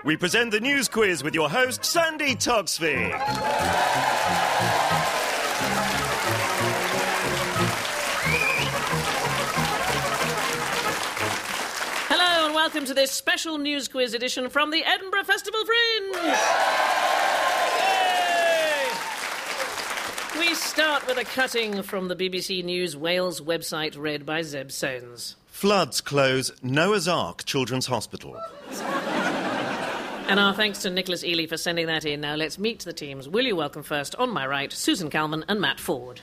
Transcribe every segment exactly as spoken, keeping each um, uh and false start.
we present the news quiz with your host, Sandy Toksvig. Hello and welcome to this special news quiz edition from the Edinburgh Festival Fringe. We start with a cutting from the B B C News Wales website read by Zeb Soanes. Floods close Noah's Ark Children's Hospital. And our thanks to Nicholas Ely for sending that in. Now let's meet the teams. Will you welcome first, on my right, Susan Calman and Matt Ford.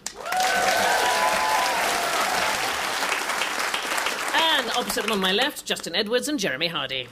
And opposite them on my left, Justin Edwards and Jeremy Hardy.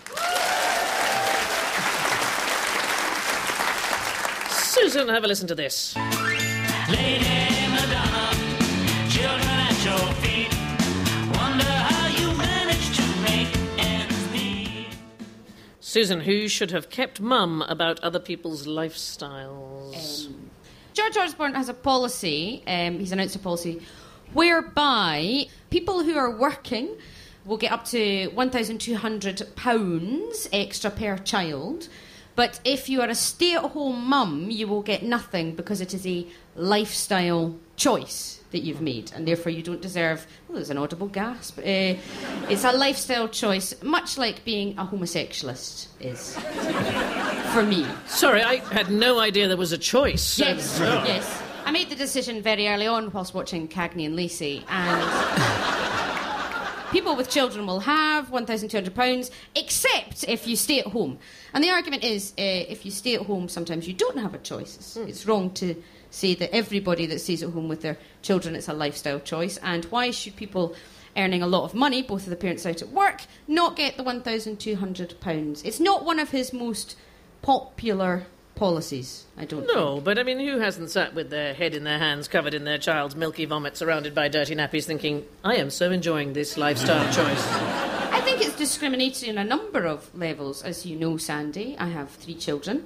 Susan, have a listen to this. Lady Madonna, children at your feet, wonder how you manage to make ends meet. Susan, who should have kept mum about other people's lifestyles? Um, George Osborne has a policy, um, he's announced a policy, whereby people who are working will get up to one thousand two hundred pounds extra per child. But if you are a stay-at-home mum, you will get nothing because it is a lifestyle choice that you've made, and therefore you don't deserve... Oh, there's an audible gasp. Uh, it's a lifestyle choice, much like being a homosexualist is, for me. Sorry, I had no idea there was a choice. Yes, yes. I made the decision very early on whilst watching Cagney and Lacey, and... people with children will have one thousand two hundred pounds, except if you stay at home. And the argument is, uh, if you stay at home, sometimes you don't have a choice. It's, mm. it's wrong to say that everybody that stays at home with their children, it's a lifestyle choice. And why should people earning a lot of money, both of the parents out at work, not get the one thousand two hundred pounds? It's not one of his most popular policies, I don't No, think. but I mean, who hasn't sat with their head in their hands, covered in their child's milky vomit, surrounded by dirty nappies, thinking, I am so enjoying this lifestyle choice? I think it's discriminatory on a number of levels. As you know, Sandy, I have three children.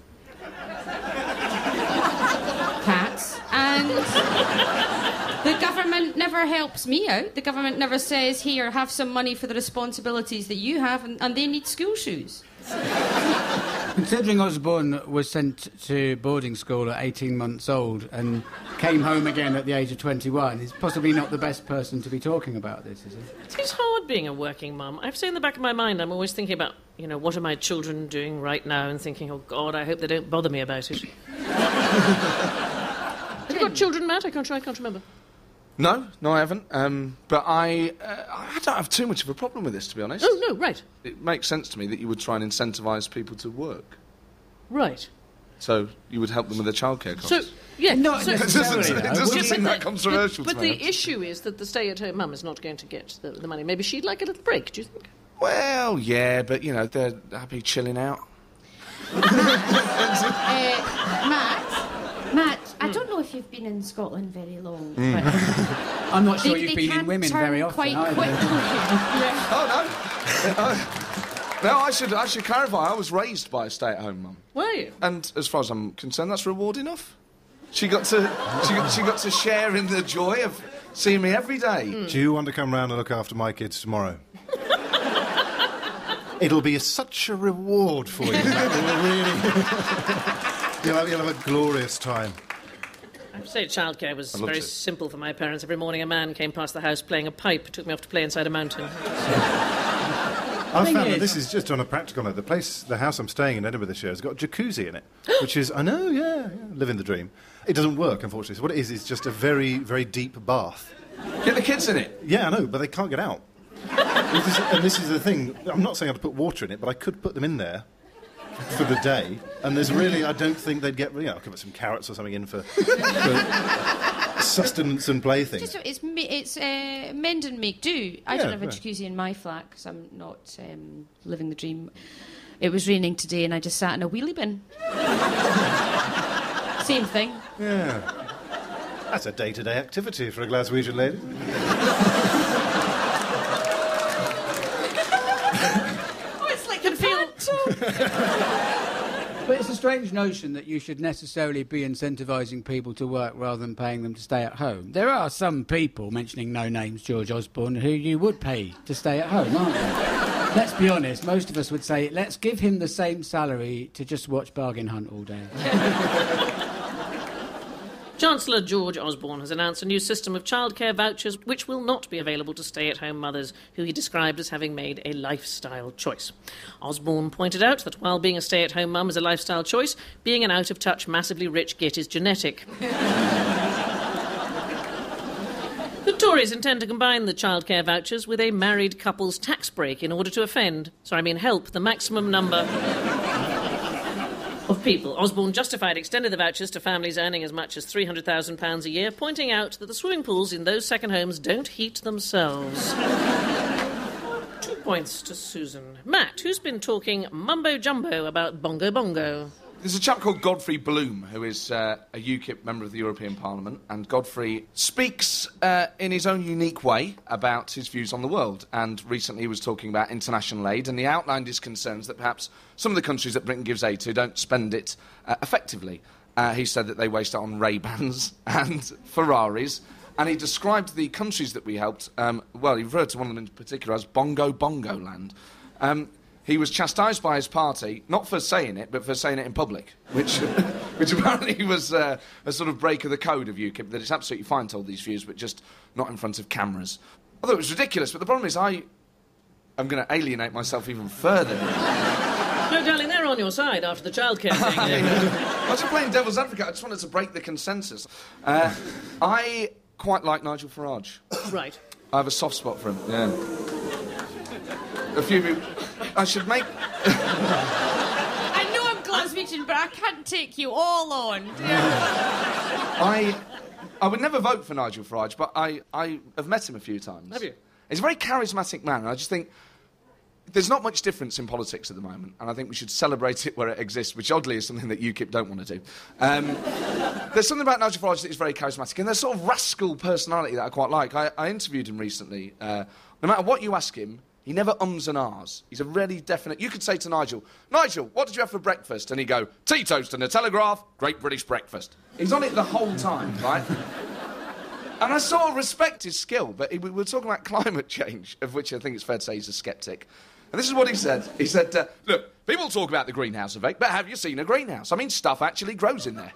Cats. And the government never helps me out. The government never says, here, have some money for the responsibilities that you have, and, and they need school shoes. Considering Osborne was sent to boarding school at eighteen months old and came home again at the age of twenty-one, he's possibly not the best person to be talking about this, is he? It's hard being a working mum. I have to say in the back of my mind, I'm always thinking about, you know, what are my children doing right now, and thinking, oh, God, I hope they don't bother me about it. Have you got children, Matt? I can't, I can't remember. No, no, I haven't. Um, but I, uh, I don't have too much of a problem with this, to be honest. Oh, no, right. It makes sense to me that you would try and incentivise people to work. Right. So you would help them with their childcare costs. So, yeah. Not so, it doesn't, it doesn't Yeah, seem but that the- controversial But, to but me. the issue is that the stay-at-home mum is not going to get the, the money. Maybe she'd like a little break, do you think? Well, yeah, but, you know, they're happy chilling out. uh, Matt, Matt, I don't know if you've been in Scotland very long, but I'm not sure they, you've they been can in women turn very often, quite either. quickly. Yeah. Oh, no. Uh, no, I should, I should clarify, I was raised by a stay-at-home mum. Were you? And as far as I'm concerned, that's reward enough. She got to, she got, she got to share in the joy of seeing me every day. Mm. Do you want to come round and look after my kids tomorrow? It'll be such a reward for you. That will really... you'll, have, you'll have a glorious time. I have to say, childcare was I'd love very to. simple for my parents. Every morning a man came past the house playing a pipe, took me off to play inside a mountain. I've thing found that is- this is just on a practical note. The place, the house I'm staying in Edinburgh this year has got a jacuzzi in it, which is, I know, yeah, yeah, living the dream. It doesn't work, unfortunately. So what it is is just a very, very deep bath. Get the kids in it. Yeah, I know, but they can't get out. and, this, and this is the thing. I'm not saying I'd put water in it, but I could put them in there for the day. And there's really, I don't think they'd get, you know, I could put some carrots or something in for, for sustenance and playthings. Just, it's ma- it's uh, mend and make do. I Yeah, don't have a right. jacuzzi in my flat because I'm not um, living the dream. It was raining today and I just sat in a wheelie bin. Same thing. Yeah. That's a day-to-day activity for a Glaswegian lady. Oh, it's like a feel. But it's a strange notion that you should necessarily be incentivising people to work rather than paying them to stay at home. There are some people, mentioning no names, George Osborne, who you would pay to stay at home, aren't there? let's be honest, most of us would say, let's give him the same salary to just watch Bargain Hunt all day. Chancellor George Osborne has announced a new system of childcare vouchers which will not be available to stay-at-home mothers who he described as having made a lifestyle choice. Osborne pointed out that while being a stay-at-home mum is a lifestyle choice, being an out-of-touch, massively rich git is genetic. The Tories intend to combine the childcare vouchers with a married couple's tax break in order to offend, sorry, I mean help, the maximum number of people. Osborne justified extending the vouchers to families earning as much as three hundred thousand pounds a year, pointing out that the swimming pools in those second homes don't heat themselves. Two points to Susan. Matt, who's been talking mumbo-jumbo about bongo bongo? There's a chap called Godfrey Bloom, who is uh, a UKIP member of the European Parliament, and Godfrey speaks uh, in his own unique way about his views on the world. And recently he was talking about international aid, and he outlined his concerns that perhaps some of the countries that Britain gives aid to don't spend it uh, effectively. Uh, he said that they waste it on Ray-Bans and Ferraris, and he described the countries that we helped, um, well, he referred to one of them in particular as Bongo Bongo Land. Um, He was chastised by his party, not for saying it, but for saying it in public, which which apparently was uh, a sort of break of the code of UKIP, that it's absolutely fine to hold these views, but just not in front of cameras. I thought it was ridiculous, but the problem is I am going to alienate myself even further. No, darling, they're on your side after the childcare thing. I was just playing devil's advocate. I just wanted to break the consensus. Uh, I quite like Nigel Farage. Right. I have a soft spot for him, yeah. A few people... I should make... I know I'm Glaswegian, but I can't take you all on. I I would never vote for Nigel Farage, but I, I have met him a few times. Have you? He's a very charismatic man, and I just think there's not much difference in politics at the moment, and I think we should celebrate it where it exists, which oddly is something that UKIP don't want to do. Um, there's something about Nigel Farage that is very charismatic, and there's sort of rascal personality that I quite like. I, I interviewed him recently. Uh, no matter what you ask him, he never ums and ahs. He's a really definite... You could say to Nigel, Nigel, what did you have for breakfast? And he'd go, tea toast and a Telegraph, Great British breakfast. He's on it the whole time, right? And I sort of respect his skill, but he, we were talking about climate change, of which I think it's fair to say he's a sceptic. And this is what he said. He said, uh, look, people talk about the greenhouse effect, but have you seen a greenhouse? I mean, stuff actually grows in there.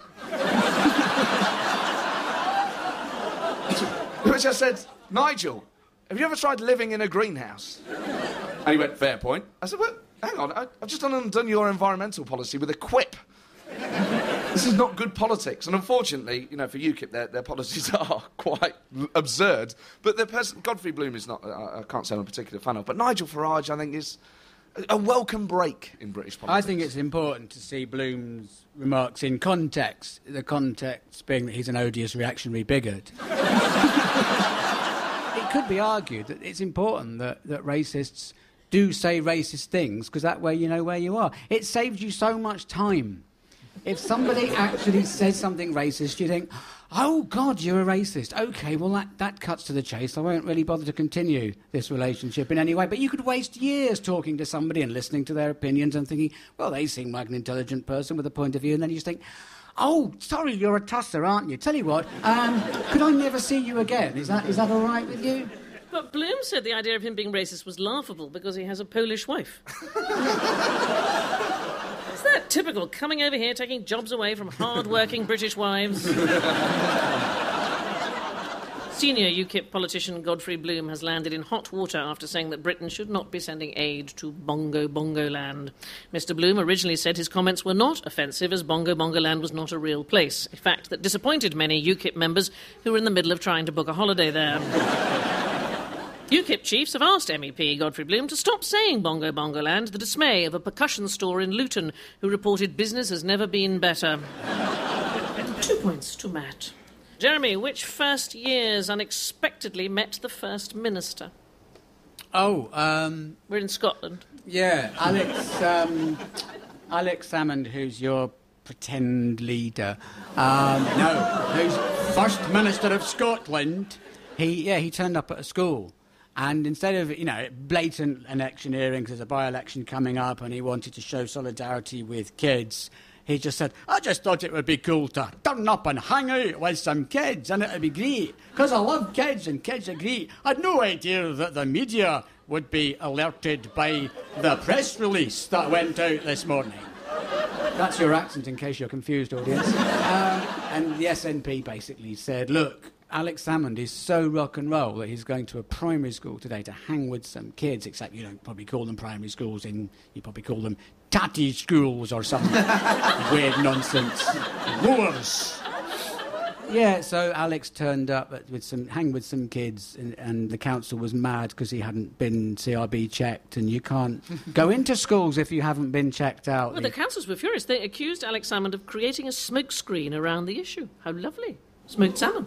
Which I said, Nigel... have you ever tried living in a greenhouse? And he went, fair point. I said, well, hang on, I, I've just undone your environmental policy with a quip. This is not good politics. And unfortunately, you know, for UKIP, their, their policies are quite l- absurd. But the person, Godfrey Bloom is not, uh, I can't say I'm a particular fan of, but Nigel Farage, I think, is a, a welcome break in British politics. I think it's important to see Bloom's remarks in context, the context being that he's an odious reactionary bigot. It could be argued that it's important that, that racists do say racist things, because that way you know where you are. It saves you so much time. If somebody actually says something racist, you think, oh, God, you're a racist. OK, well, that, that cuts to the chase. I won't really bother to continue this relationship in any way. But you could waste years talking to somebody and listening to their opinions and thinking, well, they seem like an intelligent person with a point of view. And then you just think, oh, sorry, you're a tusser, aren't you? Tell you what, um, could I never see you again? Is that is that all right with you? But Bloom said the idea of him being racist was laughable because he has a Polish wife. Is that typical, coming over here, taking jobs away from hard-working British wives? Senior UKIP politician Godfrey Bloom has landed in hot water after saying that Britain should not be sending aid to Bongo Bongo Land. Mister Bloom originally said his comments were not offensive, as Bongo Bongo Land was not a real place, a fact that disappointed many UKIP members who were in the middle of trying to book a holiday there. UKIP chiefs have asked M E P Godfrey Bloom to stop saying Bongo Bongo Land, to the dismay of a percussion store in Luton who reported business has never been better. Two points to Matt. Jeremy, which first years unexpectedly met the First Minister? Oh, um... We're in Scotland. yeah, Alex, um... Alex Salmond, who's your pretend leader. Um, no, who's First Minister of Scotland. He, yeah, he turned up at a school. And instead of, you know, blatant electioneering, because there's a by-election coming up and he wanted to show solidarity with kids, he just said, I just thought it would be cool to turn up and hang out with some kids, and it would be great, because I love kids and kids are great. I had no idea that the media would be alerted by the press release that went out this morning. That's your accent, in case you're confused, audience. Um, and the S N P basically said, look, Alex Salmond is so rock and roll that he's going to a primary school today to hang with some kids, except you don't probably call them primary schools, in you probably call them tatty schools or some weird nonsense. Wars. Yeah, so Alex turned up at, with some hang with some kids, and, and the council was mad because he hadn't been C R B checked, and you can't go into schools if you haven't been checked out. Well, the councils were furious. They accused Alex Salmond of creating a smokescreen around the issue. How lovely. Smoked salmon.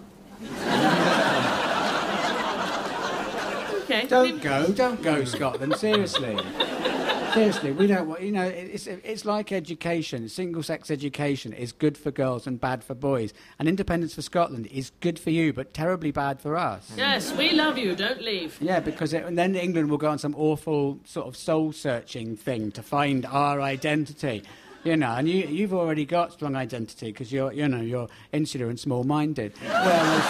Okay. Don't go, don't go, Scotland, seriously. Seriously, we don't want, you know, it's, it's like education. Single-sex education is good for girls and bad for boys. And independence for Scotland is good for you, but terribly bad for us. Yes, we love you, don't leave. Yeah, because it, and then England will go on some awful sort of soul-searching thing to find our identity. You know, and you, you've already got strong identity because you're, you know, you're insular and small-minded. Whereas,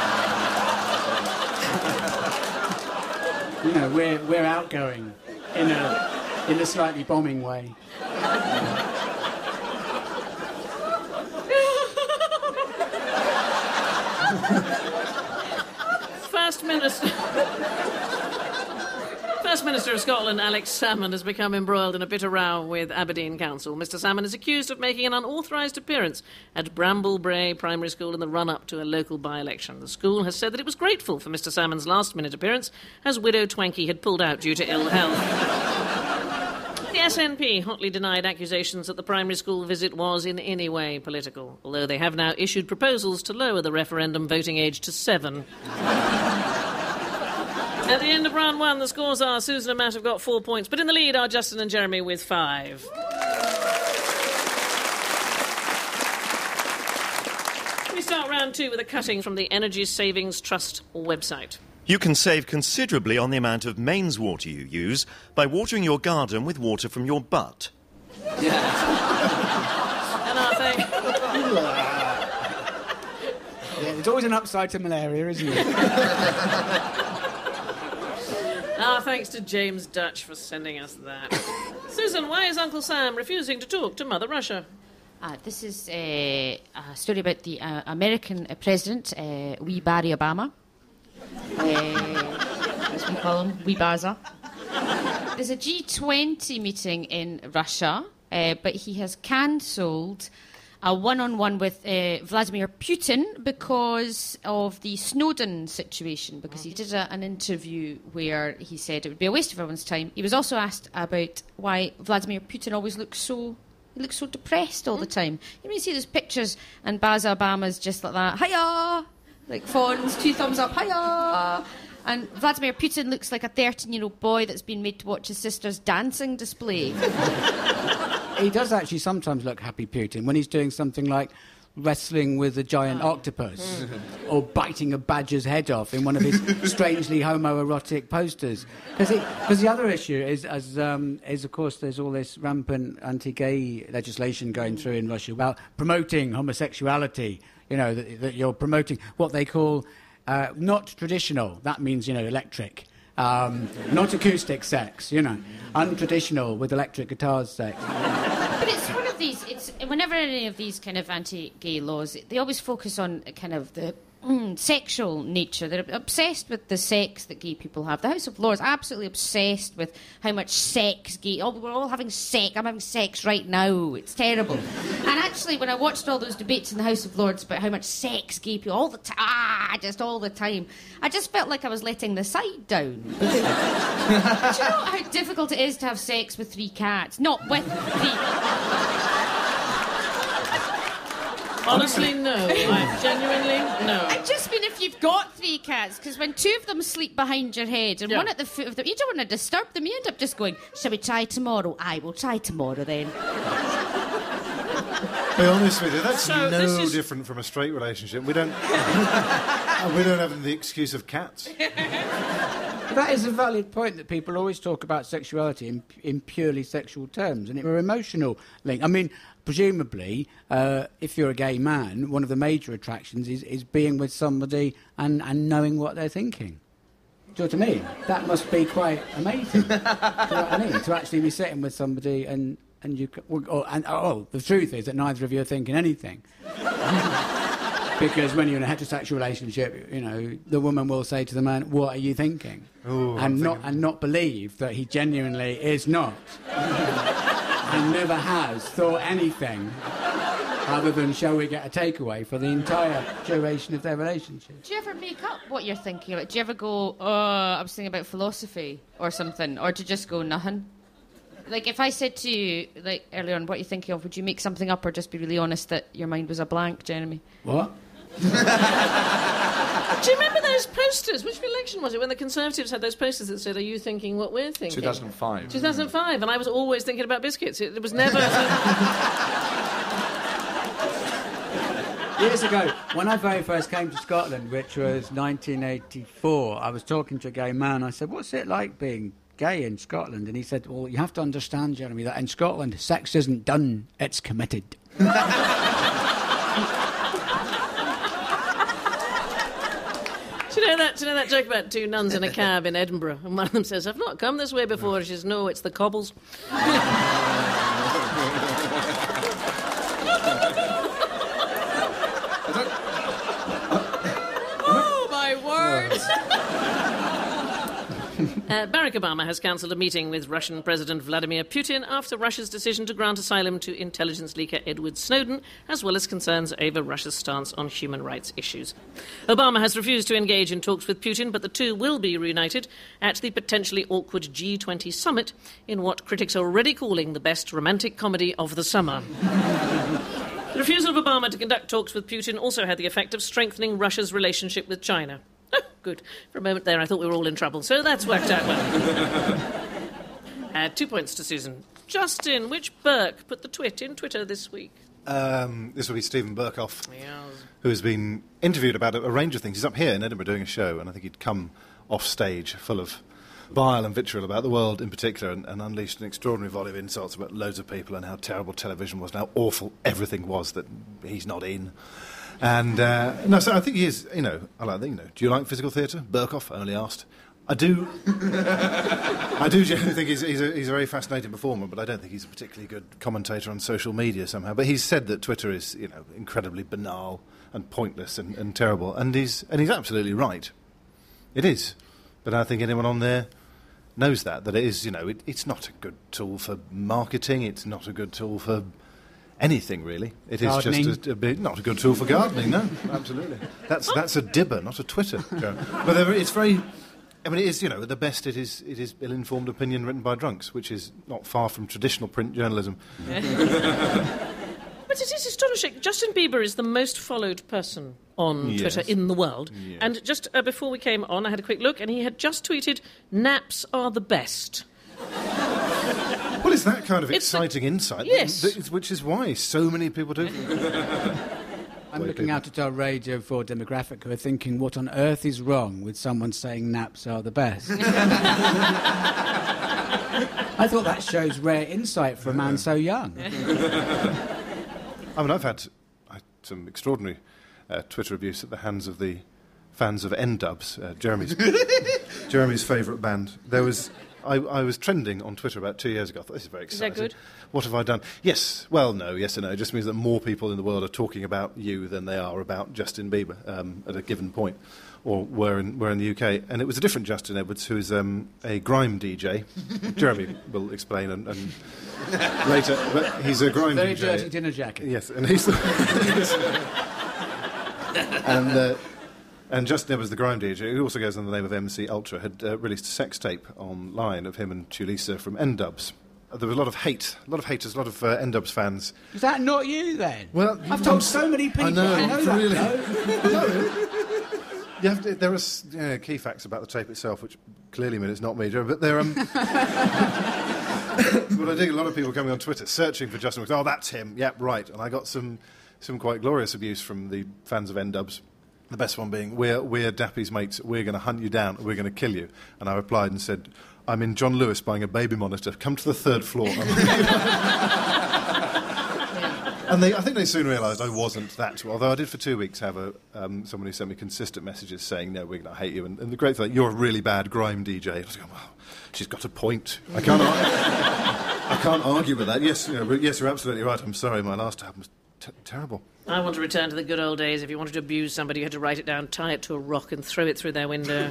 um, you know, we're, we're outgoing in a... in a slightly bombing way. First Minister... First Minister of Scotland, Alex Salmond, has become embroiled in a bitter row with Aberdeen Council. Mister Salmond is accused of making an unauthorised appearance at Bramble Brae Primary School in the run-up to a local by-election. The school has said that it was grateful for Mister Salmond's last-minute appearance, as widow Twankey had pulled out due to ill health. The S N P hotly denied accusations that the primary school visit was in any way political, although they have now issued proposals to lower the referendum voting age to seven. At the end of round one, the scores are Susan and Matt have got four points, but in the lead are Justin and Jeremy with five. We start round two with a cutting from the Energy Savings Trust website. You can save considerably on the amount of mains water you use by watering your garden with water from your butt. And our thing... Yeah, there's always an upside to malaria, isn't there? Our thanks to James Dutch for sending us that. Susan, why is Uncle Sam refusing to talk to Mother Russia? Uh, this is uh, a story about the uh, American uh, president, uh, wee Barry Obama. Uh, as we call him, wee Baza. There's a G twenty meeting in Russia, uh, but he has cancelled a one-on-one with uh, Vladimir Putin because of the Snowden situation, because he did a, an interview where he said it would be a waste of everyone's time. He was also asked about why Vladimir Putin always looks so he looks so depressed all the time. You know, you see those pictures and Barack Obama's just like that, hiya, like fawns, two thumbs up, hiya. And Vladimir Putin looks like a thirteen-year-old boy that's been made to watch his sister's dancing display. He does actually sometimes look happy, Putin, when he's doing something like wrestling with a giant oh. octopus or biting a badger's head off in one of his strangely homoerotic posters. Because the other issue is, as, um, is, of course, there's all this rampant anti-gay legislation going through in Russia about promoting homosexuality, you know, that, that you're promoting what they call uh, not traditional. That means, you know, electric. Um, not acoustic sex, you know, untraditional with electric guitars sex. But it's one of these, it's, whenever any of these kind of anti-gay laws, they always focus on kind of the mm, sexual nature. They're obsessed with the sex that gay people have. The House of Lords absolutely obsessed with how much sex gay... Oh, we're all having sex. I'm having sex right now. It's terrible. And actually, when I watched all those debates in the House of Lords about how much sex gay people... All the time, ah, just all the time... I just felt like I was letting the side down. Do you know how difficult it is to have sex with three cats? Not with three... Honestly, no. I genuinely, no. I just mean if you've got three cats, because when two of them sleep behind your head and yeah. one at the foot of them, you don't want to disturb them. You end up just going, shall we try tomorrow? I will try tomorrow then. Be honest with you, that's So no this is- different from a straight relationship. We don't, we don't have the excuse of cats. That is a valid point that people always talk about sexuality in, in purely sexual terms, and it's an emotional link. I mean, presumably, uh, if you're a gay man, one of the major attractions is, is being with somebody and, and knowing what they're thinking. Do you know what I mean? That must be quite amazing. Do you know what I mean? To actually be sitting with somebody and, and you... c- well, Oh, and, oh, the truth is that neither of you are thinking anything. Because when you're in a heterosexual relationship, you know, the woman will say to the man, "What are you thinking?" Ooh, I'm and not thinking- and not believe that he genuinely is not. And never has thought anything other than, shall we get a takeaway, for the entire duration of their relationship. Do you ever make up what you're thinking? Like, do you ever go, oh, I was thinking about philosophy or something? Or to just go, nothing? Like, if I said to you, like, earlier on, what are you thinking of, would you make something up or just be really honest that your mind was a blank, Jeremy? What? Do you remember those posters? Which election was it when the Conservatives had those posters that said, "Are you thinking what we're thinking?" two thousand five. two thousand five, and I was always thinking about biscuits. It, it was never... Years ago, when I very first came to Scotland, which was nineteen eighty-four, I was talking to a gay man. I said, "What's it like being gay in Scotland?" And he said, "Well, you have to understand, Jeremy, that in Scotland, sex isn't done, it's committed." Do you know that? Do you know that joke about two nuns in a cab in Edinburgh, and one of them says, "I've not come this way before." She says, "No, it's the cobbles." Oh my word! Uh, Barack Obama has cancelled a meeting with Russian President Vladimir Putin after Russia's decision to grant asylum to intelligence leaker Edward Snowden, as well as concerns over Russia's stance on human rights issues. Obama has refused to engage in talks with Putin, but the two will be reunited at the potentially awkward G twenty summit in what critics are already calling the best romantic comedy of the summer. The refusal of Obama to conduct talks with Putin also had the effect of strengthening Russia's relationship with China. Oh, good. For a moment there, I thought we were all in trouble, so that's worked out well. uh, two points to Susan. Justin, which Burke put the twit in Twitter this week? Um, this will be Stephen Burkoff, Yes. who has been interviewed about a, a range of things. He's up here in Edinburgh doing a show, and I think he'd come off stage full of bile and vitriol about the world in particular, and, and unleashed an extraordinary volley of insults about loads of people and how terrible television was and how awful everything was that he's not in. And, uh, no, so I think he is, you know, I like, you know, do you like physical theatre? Burkoff only asked. I do. I do genuinely think he's, he's, a, he's a very fascinating performer, but I don't think he's a particularly good commentator on social media somehow. But he's said that Twitter is, you know, incredibly banal and pointless and, and terrible, and he's, and he's absolutely right. It is. But I think anyone on there knows that, that it is, you know, it, it's not a good tool for marketing, it's not a good tool for anything, really. It is Gardening. just a, a bit, not a good tool for gardening, no, absolutely. That's that's a dibber, not a Twitter. Joe. But they're very- it's very, I mean, it is, you know, at the best it is it is ill-informed opinion written by drunks, which is not far from traditional print journalism. But it is astonishing. Justin Bieber is the most followed person on Yes. Twitter in the world. Yes. And just uh, before we came on, I had a quick look, and he had just tweeted, "Naps are the best." Well, it's that kind of It's the- exciting insight, Yes. that- that- which is why so many people do. I'm Way looking people- out at our Radio four demographic who are thinking, what on earth is wrong with someone saying naps are the best? I thought that shows rare insight for a man so young. I mean, I've had I, some extraordinary uh, Twitter abuse at the hands of the fans of N-Dubs, uh, Jeremy's Jeremy's favourite band. There was, I, I was trending on Twitter about two years ago. I thought, this is very Is that exciting. good? What have I done? Yes, well, no, yes and no. It just means that more people in the world are talking about you than they are about Justin Bieber um, at a given point, or were in, were in the U K. And it was a different Justin Edwards, who is um, a grime D J. Jeremy will explain and, and later, but he's a grime Very D J. dirty dinner jacket. Yes, and he's and uh, and Justin Edwards, the grime D J, who also goes under the name of M C Ultra, had uh, released a sex tape online of him and Tulisa from N-Dubs. Uh, there was a lot of hate, a lot of haters, a lot of uh, N-Dubs fans. Is that not you, then? Well, I've told so many people. I know, I know that, really. though. You have to, there are s- uh, key facts about the tape itself, which clearly mean it's not me, Joe, but there. Um, but I think a lot of people coming on Twitter searching for Justin. Oh, that's him. Yep, right. And I got some some quite glorious abuse from the fans of N-Dubs. The best one being, we're, we're Dappy's mates, we're going to hunt you down, we're going to kill you. And I replied and said, I'm in John Lewis buying a baby monitor, come to the third floor. And they, I think they soon realised I wasn't that. Although I did for two weeks have a um, someone who sent me consistent messages saying, "No, we're going to hate you." And, and the great thing, you're a really bad grime D J. I was going, "Well, she's got a point. I can't, ar- I can't argue with that." Yes, you know, but yes, you're absolutely right. I'm sorry, my last album was t- terrible. I want to return to the good old days. If you wanted to abuse somebody, you had to write it down, tie it to a rock, and throw it through their window.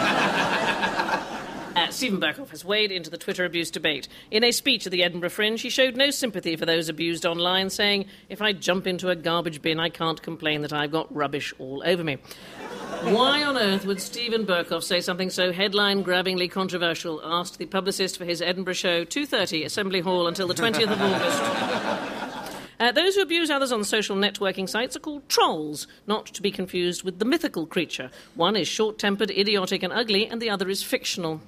Uh, Stephen Berkoff has weighed into the Twitter abuse debate. In a speech at the Edinburgh Fringe, he showed no sympathy for those abused online, saying, "If I jump into a garbage bin, I can't complain that I've got rubbish all over me." Why on earth would Stephen Berkoff say something so headline-grabbingly controversial? Asked the publicist for his Edinburgh show, two thirty, Assembly Hall, until the twentieth of August. Uh, those who abuse others on social networking sites are called trolls, not to be confused with the mythical creature. One is short-tempered, idiotic and ugly, and the other is fictional.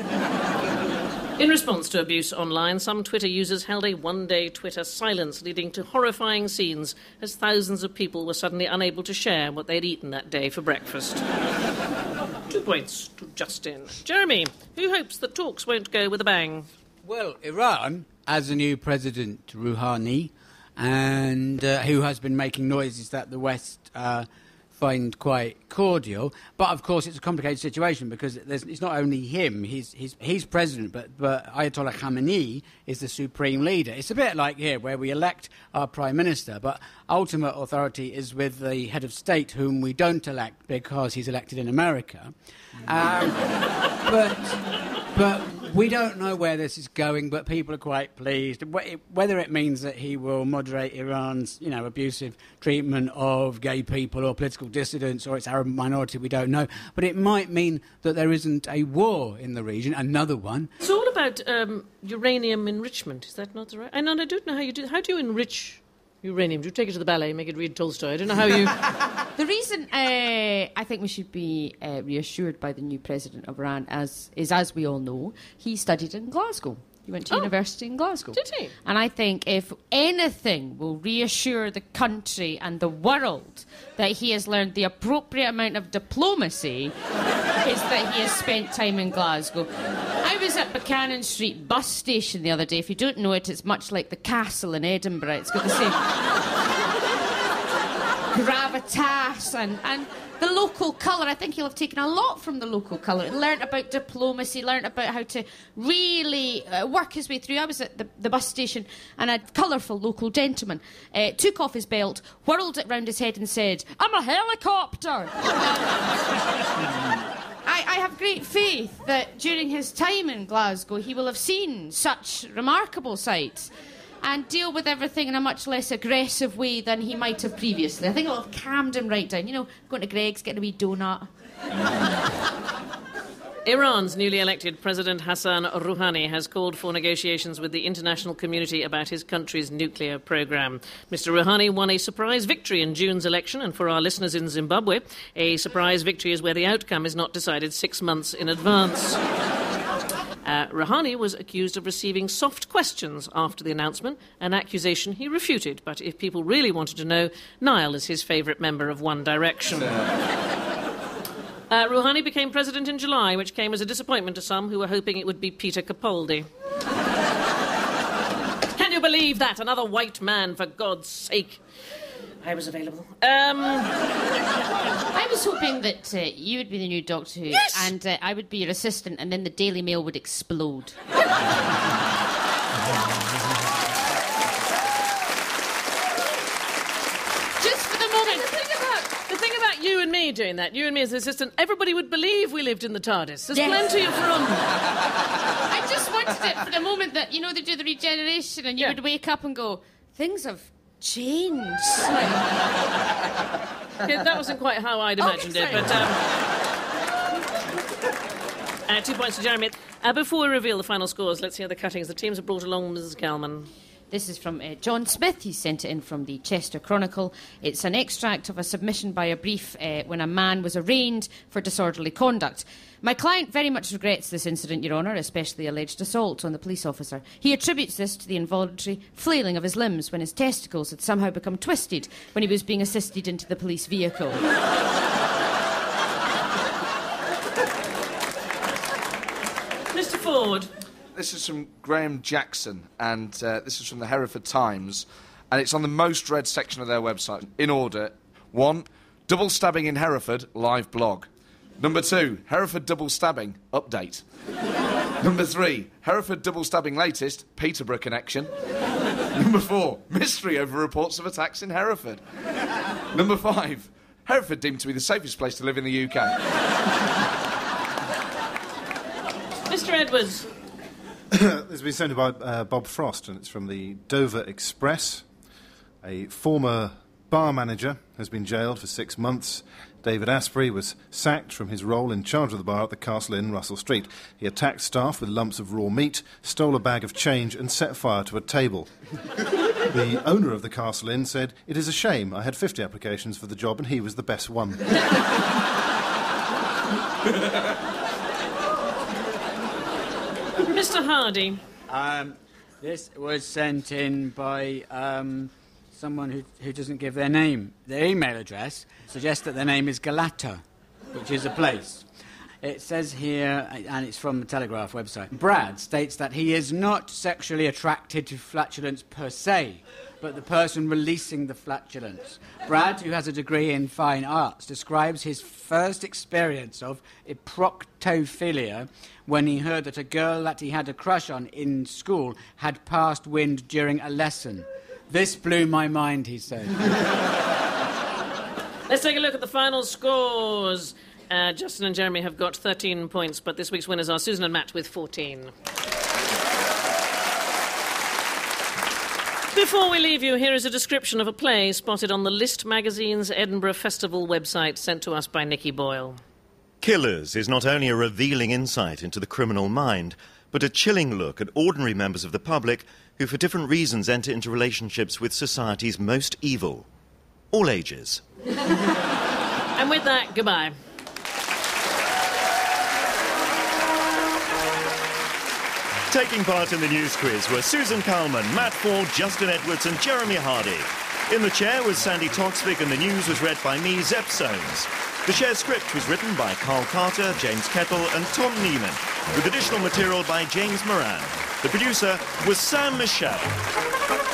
In response to abuse online, some Twitter users held a one-day Twitter silence, leading to horrifying scenes as thousands of people were suddenly unable to share what they'd eaten that day for breakfast. Two points to Justin. Jeremy, who hopes that talks won't go with a bang? Well, Iran, as a new president, Rouhani, and uh, who has been making noises that the West uh, find quite cordial. But, of course, it's a complicated situation because there's, it's not only him, he's, he's, he's president, but, but Ayatollah Khamenei is the supreme leader. It's a bit like here, where we elect our prime minister, but ultimate authority is with the head of state, whom we don't elect because he's elected in America. Um, but... But we don't know where this is going, but people are quite pleased. Whether it means that he will moderate Iran's, you know, abusive treatment of gay people or political dissidents or its Arab minority, we don't know. But it might mean that there isn't a war in the region, another one. It's all about um, uranium enrichment, is that not the right? I, know, I don't know how you do How do you enrich uranium? Do you take it to the ballet, make it read Tolstoy? I don't know how you... The reason uh, I think we should be uh, reassured by the new president of Iran as, is, as we all know, he studied in Glasgow. He went to Oh. university in Glasgow. Did he? And I think if anything will reassure the country and the world that he has learned the appropriate amount of diplomacy, is that he has spent time in Glasgow. I was at Buchanan Street bus station the other day. If you don't know it, it's much like the castle in Edinburgh. It's got the same gravitas and, and the local colour. I think he'll have taken a lot from the local colour. Learned about diplomacy, learned about how to really uh, work his way through. I was at the, the bus station and a colourful local gentleman uh, took off his belt, whirled it round his head and said, "I'm a helicopter." I, I have great faith that during his time in Glasgow he will have seen such remarkable sights and deal with everything in a much less aggressive way than he might have previously. I think it'll have calmed him right down. You know, going to Greg's, getting a wee donut. Iran's newly elected President Hassan Rouhani has called for negotiations with the international community about his country's nuclear program. Mister Rouhani won a surprise victory in June's election, and for our listeners in Zimbabwe, a surprise victory is where the outcome is not decided six months in advance. Uh, Rouhani was accused of receiving soft questions after the announcement, an accusation he refuted. But if people really wanted to know, Niall is his favourite member of One Direction. Uh, Rouhani became president in July, which came as a disappointment to some who were hoping it would be Peter Capaldi. Can you believe that? Another white man, for God's sake. I was available. Um... I was hoping that uh, you would be the new Doctor Who, Yes! and uh, I would be your assistant, and then the Daily Mail would explode. Just for the moment. The thing about, the thing about you and me doing that, you and me as assistant, everybody would believe we lived in the TARDIS. There's Yes. plenty of room. I just wanted it for the moment that, you know, they do the regeneration, and you Yeah. would wake up and go, things have changed. Yeah, that wasn't quite how I'd imagined Okay, it, but... Um, uh, two points to Jeremy. Uh, before we reveal the final scores, let's hear the cuttings the teams have brought along, Missus Calman. This is from uh, John Smith. He sent it in from the Chester Chronicle. It's an extract of a submission by a brief uh, when a man was arraigned for disorderly conduct. My client very much regrets this incident, Your Honour, especially alleged assault on the police officer. He attributes this to the involuntary flailing of his limbs when his testicles had somehow become twisted when he was being assisted into the police vehicle. Mister Ford. This is from Graham Jackson, and uh, this is from the Hereford Times. and it's on the most read section of their website. In order, one, double stabbing in Hereford, live blog. Number two, Hereford double stabbing, update. Number three, Hereford double stabbing latest, Peterborough connection. Number four, mystery over reports of attacks in Hereford. Number five, Hereford deemed to be the safest place to live in the U K. Mister Edwards. This has been sent by uh, Bob Frost, and it's from the Dover Express. A former bar manager has been jailed for six months. David Asprey was sacked from his role in charge of the bar at the Castle Inn, Russell Street. He attacked staff with lumps of raw meat, stole a bag of change and set fire to a table. The owner of the Castle Inn said, "It is a shame. I had fifty applications for the job and he was the best one." Mister Hardy. Um, this was sent in by um, someone who, who doesn't give their name. Their email address suggests that their name is Galata, which is a place. It says here, and it's from the Telegraph website, Brad states that he is not sexually attracted to flatulence per se, but the person releasing the flatulence. Brad, who has a degree in fine arts, describes his first experience of proctophilia when he heard that a girl that he had a crush on in school had passed wind during a lesson. This blew my mind, he said. Let's take a look at the final scores. Uh, Justin and Jeremy have got thirteen points, but this week's winners are Susan and Matt with fourteen. Before we leave you, here is a description of a play spotted on the List magazine's Edinburgh Festival website, sent to us by Nicky Boyle. Killers is not only a revealing insight into the criminal mind, but a chilling look at ordinary members of the public who for different reasons enter into relationships with society's most evil. All ages. And with that, goodbye. Taking part in the news quiz were Susan Kalman, Matt Ford, Justin Edwards and Jeremy Hardy. In the chair was Sandy Toksvig and the news was read by me, Zep Soames. The chair script was written by Carl Carter, James Kettle and Tom Neiman, with additional material by James Moran. The producer was Sam Michelle.